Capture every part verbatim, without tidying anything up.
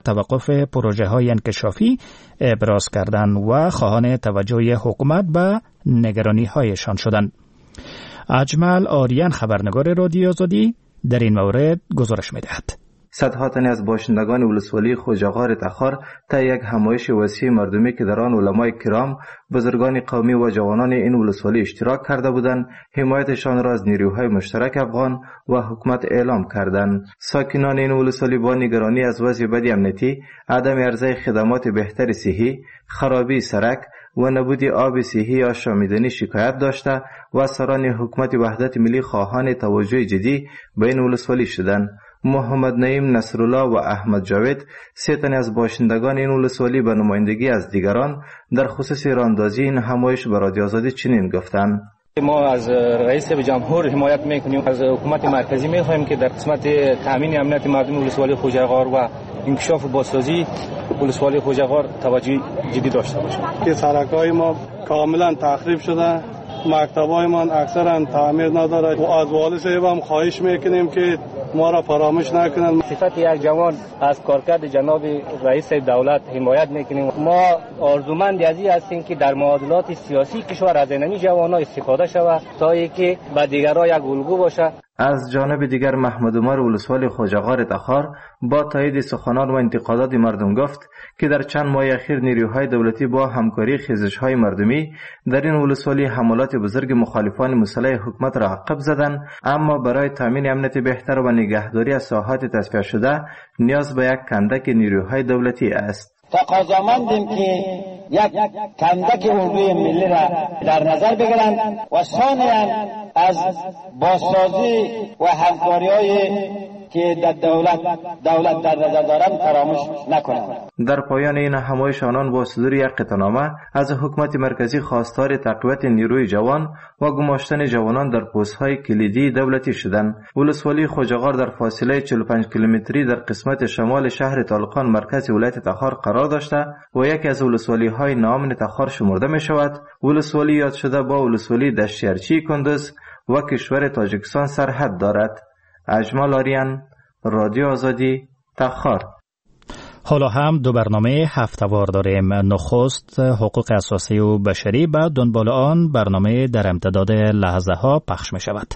توقف پروژه های انکشافی ابراز کردند و خواهان توجه حکومت به نگرانی هایشان شدند. اجمل آریان خبرنگار رادیو آزادی در این مورد گزارش می‌دهد. صدها تن از باشندگان ولسوالی خوجاغار تخار تا یک همایش وسیع مردمی که در آن علمای کرام، بزرگان قومی و جوانان این ولسوالی اشتراک کرده بودند، حمایتشان را از نیروهای مشترک افغان و حکومت اعلام کردند. ساکنان این ولسوالی با نگرانی از وضع بد امنیتی، عدم عرضه خدمات بهتر صحی، خرابی سرک و نبود آب صحی یا شامیدنی شکایت داشته و سران حکومت وحدت ملی خواهان توجه جدی به این ولسوالی شدند. محمد نعیم نصرالله و احمد جاوید، سه تن از باشندگان این ولسوالی به نمایندگی از دیگران در خصوص راهاندازی این همایش به رادیو آزادی چنین گفتند: ما از رئیس جمهور حمایت میکنیم، از حکومت مرکزی میخواهیم که در قسمت تامین امنیت مردم ولسوالی خوجاغار و انکشاف و بازسازی ولسوالی خوجاغار توجه جدی داشته باشه. که سرک‌های ما کاملا تخریب شده، مکتب‌های ما اکثرا تعمیر نداره و از والی صاحب هم خواهش میکنیم که ما را فراموش نکنند. صفت یک جوان از کارکرد جناب رئیس دولت حمایت میکنیم. ما آرزومند ازی هستیم که در معادلات سیاسی کشور از اینمی جوان‌ها استفاده شود تا اینکه به دیگرها یک الگو باشه. از جانب دیگر محمد عمر ولسوالی خوجاغار تخار با تایید سخنان و انتقادات مردم گفت که در چند ماه اخیر نیروهای دولتی با همکاری خیزش‌های مردمی در این ولسوالی حملات بزرگ مخالفان مسلح حکومت را عقب زدند، اما برای تامین امنیت بهتر و نگهداری از ساحات تصفیه شده نیاز به یک کندک نیروهای دولتی است. تقاضامندیم که یک کندک اردوی ملی را در نظر بگیرند و ثانیاً از بازسازی و همکاری‌های که در دولت دولت در نظر دارند فراموش نکنند. در پایان این همایش آنان با صدور یک قطعنامه از حکومت مرکزی خواستار تقویت نیروی جوان و گماشتن جوانان در پست‌های کلیدی دولتی شدند. ولسوالی خوجاغار در فاصله چهل و پنج کیلومتری در قسمت شمال شهر طالقان مرکز ولایت تخار قرار داشته و یکی از ولسوالی‌های ناامن تخار شمرده می‌شود. ولسوالی یاد شده با ولسوالی دشتیارچی کندوز و کشور تاجیکستان سرحد دارد. اجمل آریان، رادیو آزادی، تخار. حالا هم دو برنامه هفته‌وار داریم. نخست حقوق اساسی و بشری، بعد دنبال آن برنامه در امتداد لحظه ها پخش می شود.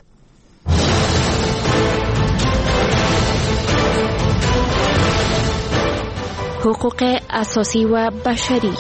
حقوق اساسی و بشری.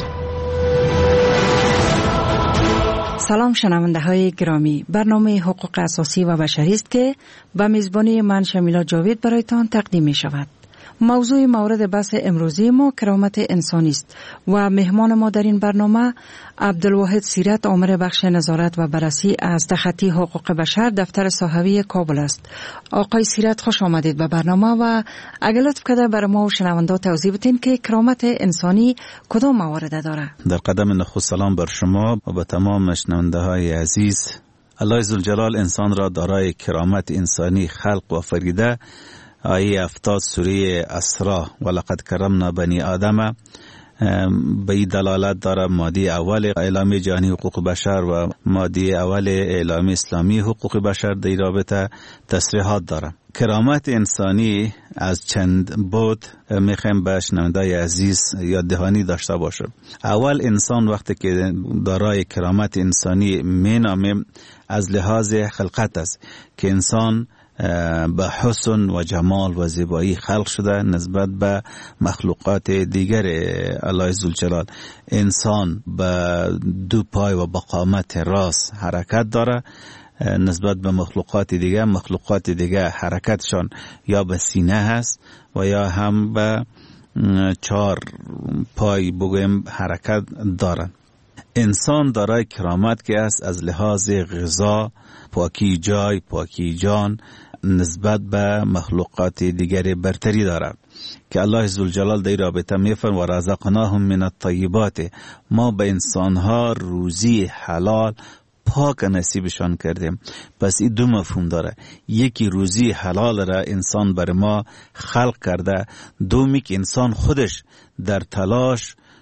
سلام شنونده های گرامی، برنامه حقوق اساسی و بشری است که به میزبانی من شمیلا جاوید برایتان تقدیم می شود. موضوع مورد بحث امروزی ما کرامت انسانی است و مهمان ما در این برنامه عبدالواحد سیرت، آمر بخش نظارت و بررسی از تخطی حقوق بشر دفتر صحوی کابل است. آقای سیرت خوش آمدید به برنامه و اگر لطف کرده برای ما و شنونده توضیح بدین که کرامت انسانی کدام موارد داره؟ در قدم نخست سلام بر شما و به تمام شنونده های عزیز. الله ذوالجلال انسان را دارای کرامت انسانی خلق و فریده. آیه هفتاد سوره اسراء ولقد کرمنا بنی آدم به دلالت داره. ماده اول اعلامیه جهانی حقوق بشر و ماده اول اعلامیه اسلامی حقوق بشر در رابطه تصریحات داره. کرامت انسانی از چند بود میخوایم به شنونده‌های عزیز یاد دهانی داشته باشه. اول انسان وقتی که دارای کرامت انسانی مینامیم از لحاظ خلقت است که انسان به حسن و جمال و زیبایی خلق شده نسبت به مخلوقات دیگر الله ذوالجلال. انسان به دو پای و با قامت راست حرکت داره نسبت به مخلوقات دیگه. مخلوقات دیگه حرکتشان یا به سینه هست و یا هم به چهار پای بگویم حرکت دارن. انسان دارای کرامت که است از لحاظ غذا، پاکی جای، پاکی جان نسبت به مخلوقات دیگری برتری دارد که الله ذوالجلال در رابطه میفرماید و رزقناهم من الطیبات، ما به انسانها روزی حلال پاک نصیبشان کردیم. پس این دو مفهوم داره، یکی روزی حلال را انسان بر ما خلق کرده، دومی که انسان خودش در تلاش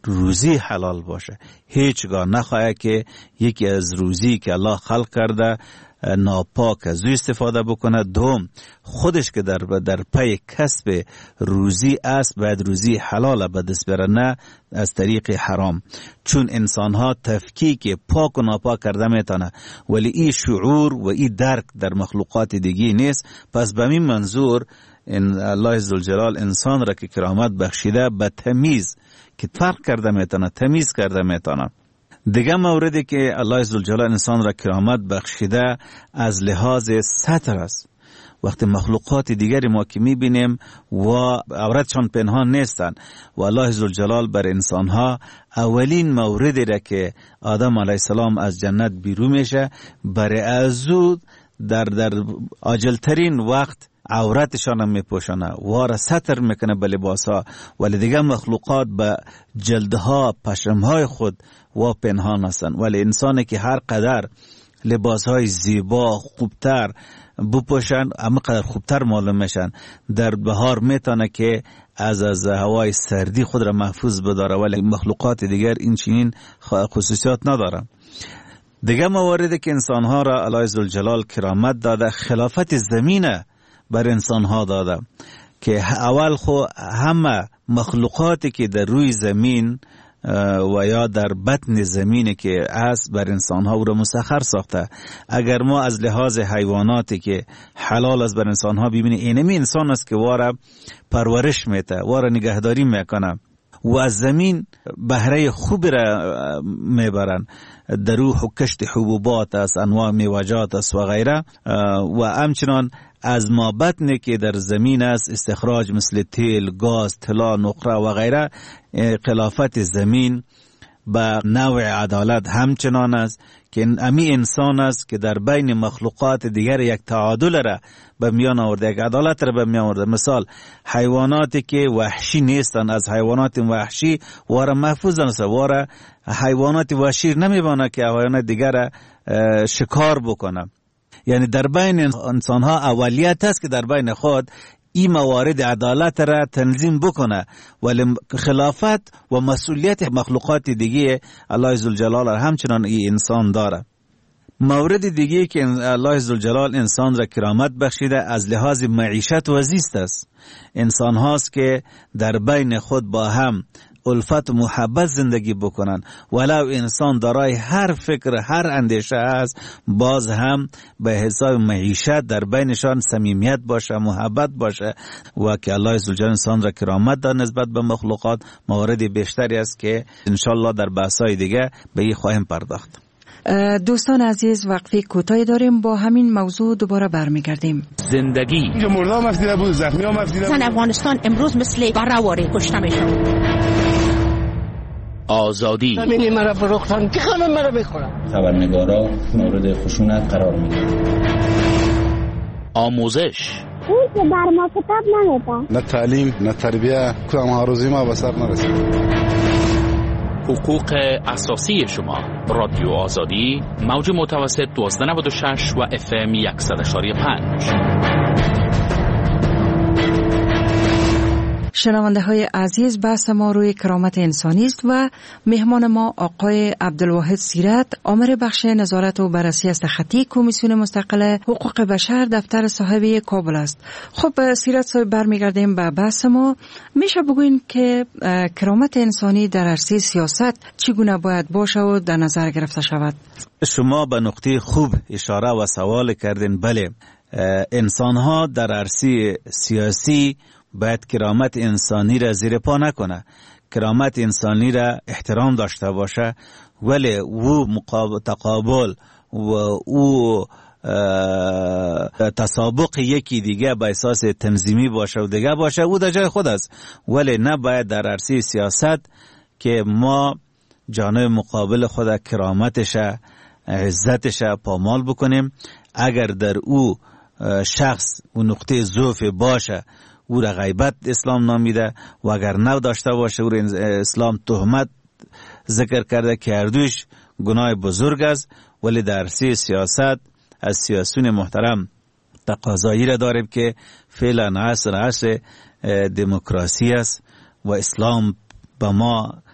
روزی حلال باشه. هیچگاه نخواهد که یکی از روزی که الله خلق کرده ناپاک از او استفاده بکنه. دوم خودش که در در پی کسب روزی است باید روزی حلال به دست بره، نه از طریق حرام. چون انسان ها تفکیک پاک و ناپاک کرده میتونه، ولی این شعور و این درک در مخلوقات دیگه نیست. پس به این منظور ان الله عزوجلال انسان را که کرامت بخشیده به تمیز که فرق کرده میتونه، تمیز کرده میتونه. دیگه موردی که الله عزوجلال انسان را کرامت بخشیده از لحاظ ستر است. وقتی مخلوقات دیگری ما که میبینیم و عورتشان پنهان نیستن و الله عزوجلال بر انسانها اولین موردی را که آدم علیه السلام از جنت بیرون میشه برای ازو در در عاجلترین وقت عورتشان هم میپوشنه و را ستر میکنه به لباسها، ولی دیگه مخلوقات به جلدها پشمهای خود و پنهان هستن. ولی انسانی که هر قدر لباسهای زیبا خوبتر بپوشن اما قدر خوبتر معلوم میشن. در بهار میتونه که از از هوای سردی خود را محفوظ بداره، ولی مخلوقات دیگر این چنین خصوصیات نداره. دیگه مواردی که انسانها را الله عزوجلال کرامت داده، خلافت زمینه بر انسانها داده که اول خو همه مخلوقاتی که در روی زمین و یا در بطن زمینی که است بر انسانها او را مسخر ساخته. اگر ما از لحاظ حیواناتی که حلال است بر انسانها ببینیم، اینمی انسان است که واره پرورش میته، واره نگهداری میکنه و از زمین بهره خوب را میبرن. در او کشت حبوبات است، انواع میوجات است و غیره، و همچنان از ما بطنی که در زمین است استخراج مثل تیل، گاز، طلا، نقره و غیره. خلافت زمین به نوع عدالت همچنان است که امی انسان است که در بین مخلوقات دیگر یک تعادل را به میان آورده، یک عدالت را به میان آورده. مثال حیواناتی که وحشی نیستن از حیوانات وحشی واره محفوظ است، واره حیوانات وحشی نمیبانه که حیوانات دیگر را شکار بکنه. یعنی در بین انسان ها اولیت است که در بین خود این موارد عدالت را تنظیم بکنه، ولی خلافت و مسئولیت مخلوقات دیگه الله عزوجلال همچنان این انسان داره. مورد دیگه که الله عزوجلال انسان را کرامت بخشیده از لحاظ معیشت و زیست است. انسان هاست که در بین خود با هم الفت و محبت زندگی بکنن، ولو انسان دارای هر فکر هر اندیشه است، باز هم به حساب معیشت در بینشان صمیمیت باشه، محبت باشه و که الله عزوجل انسان را کرامت داد نسبت به مخلوقات. موارد بیشتری است که انشالله در بحث‌های دیگه به این خواهیم پرداخت. دوستان عزیز وقفه کوتاهی داریم، با همین موضوع دوباره برمیگردیم. زندگی اینجا مردم افدیده بود، زخمی هم افدیده بود. افغانستان امروز مثل بره‌واره کشته میشه. آزادی همینی مرا فروختن که خانم مرا بخورم. خبرنگارا مورد خشونت قرار میگیرن. آموزش اون که بر ما کتاب نمیدن، نه تعلیم نه تربیه، کدام هروزی ما به سر نرسید. حقوق اساسی شما. رادیو آزادی موج متوسط دوازده نود و شش و اف ام صد و پنج. شنونده های عزیز، بحث ما روی کرامت انسانی است و مهمان ما آقای عبدالواحد سیرت، آمر بخش نظارت و بررسی است خطی کمیسیون مستقل حقوق بشر دفتر صاحبی کابل است. خب سیرت صاحب، برمیگردیم به بحث ما. میشه بگوین که کرامت انسانی در عرصه سیاست چگونه باید باشه و در نظر گرفته شود؟ شما به نقطه خوب اشاره و سوال کردین. بله، انسان ها در عرصه سیاسی باید کرامت انسانی را زیر پا نکنه، کرامت انسانی را احترام داشته باشه، ولی او تقابل و او تسابق یکی دیگه به اساس تنظیمی باشه و دیگه باشه، او در جای خود است. ولی نباید در عرصه سیاست که ما جانب مقابل خود کرامتش عزتش پامال بکنیم. اگر در او شخص و نقطه ضعف باشه او را غیبت اسلام نامیده، و اگر نو داشته باشه او را اسلام تهمت ذکر کرده که هر دوش گناه بزرگ است. ولی در عرصه سیاست از سیاسیون محترم تقاضایی را داریم که فعلا عصر عصر دموکراسی است و اسلام به ما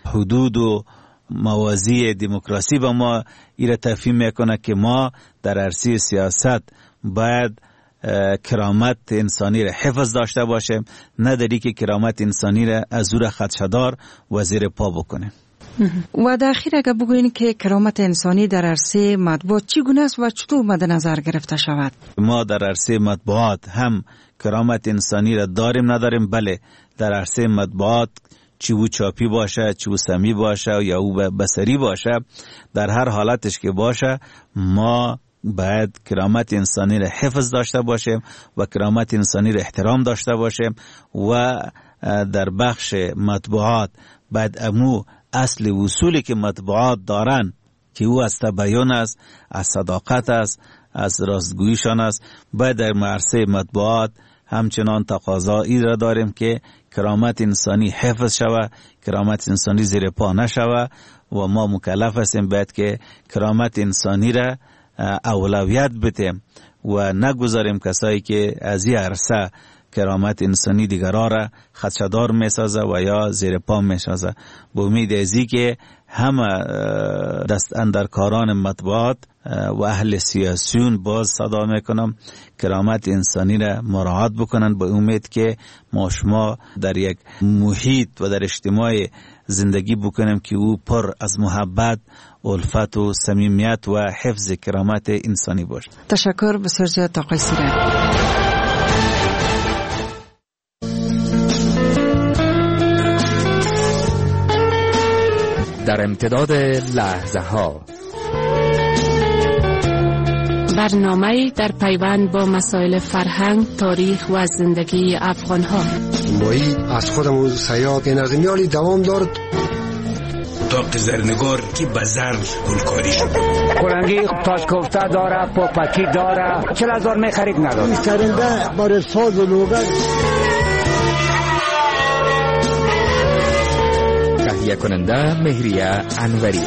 حدود و موازی دموکراسی به ما ایره تفهیم میکنه که ما در عرصه سیاست باید کرامت انسانی را حفظ داشته باشیم، نه داری که کرامت انسانی را از زور خدشدار و زیر پا بکنیم. و در اخیر اگر بگوین که کرامت انسانی در عرصه مطبوعات چگونه است و چطور مد نظر گرفته شود؟ ما در عرصه مطبوعات هم کرامت انسانی را داریم نداریم. بله، در عرصه مطبوعات چی او چاپی باشه، چی او سمی باشه یا او بصری باشه، در هر حالتش که باشه ما باید کرامت انسانی را حفظ داشته باشیم و کرامت انسانی را احترام داشته باشیم و در بخش مطبوعات باید امو اصل اصولی که مطبوعات دارن که او از تبیین است، از صداقت است، از راستگوییشان است، باید در عرصه مطبوعات همچنان تقاضایی را داریم که کرامت انسانی حفظ شود، کرامت انسانی زیر پا نشود و ما مکلف هستیم باید که کرامت انسانی را اولویت بدیم و نگذاریم کسایی که از این عرصه کرامت انسانی دیگران را خدشدار می سازه و یا زیر پا می سازه. با امید ازی که همه دست اندرکاران مطبوعات و اهل سیاسیون باز صدا میکنم کرامت انسانی را مراعات بکنن، با امید که ما شما در یک محیط و در اجتماع زندگی بکنیم که او پر از محبت، الفت و صمیمیت و حفظ کرامت انسانی باشه. تشکر بسیار زیاد آقای سیرک. در امتداد لحظه ها برنامه در پیوند با مسائل فرهنگ، تاریخ و زندگی افغان ها. مایی از خودمون سیاد این از میالی دوام دارد. داغ زرنگار که بزر گلکاری شد. قرنگی تاش کوفته داره، پاپکی داره، چل هزار می خرید نداره. سرنده بار ساز و لوگر. تهیه کننده مهریه انوری.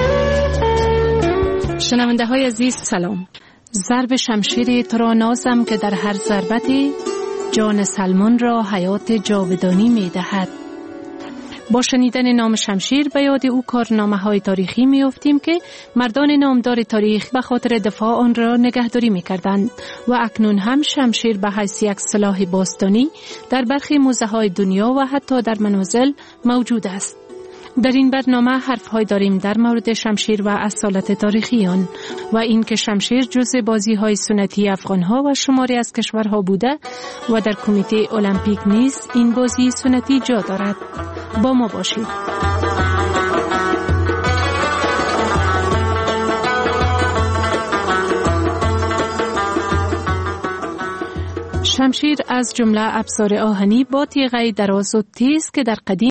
شنونده های عزیز سلام. ضرب شمشیر تو را نازم که در هر ضربتی جان سلمان را حیات جاودانی می دهد. با شنیدن نام شمشیر به یاد او کارنامه های تاریخی می افتیم که مردان نامدار تاریخ به خاطر دفاع آن را نگهداری می کردند و اکنون هم شمشیر به حیث یک سلاح باستانی در برخی موزه های دنیا و حتی در منازل موجود است. در این برنامه حرف‌های داریم در مورد شمشیر و اصالت تاریخی آن و این که شمشیر جزء بازی‌های سنتی افغان‌ها و شماری از کشورها بوده و در کمیته المپیک نیز این بازی سنتی جا دارد. با ما باشید. شمشیر از جمله ابزار آهنی با تیغه دراز و تیز که در قدیم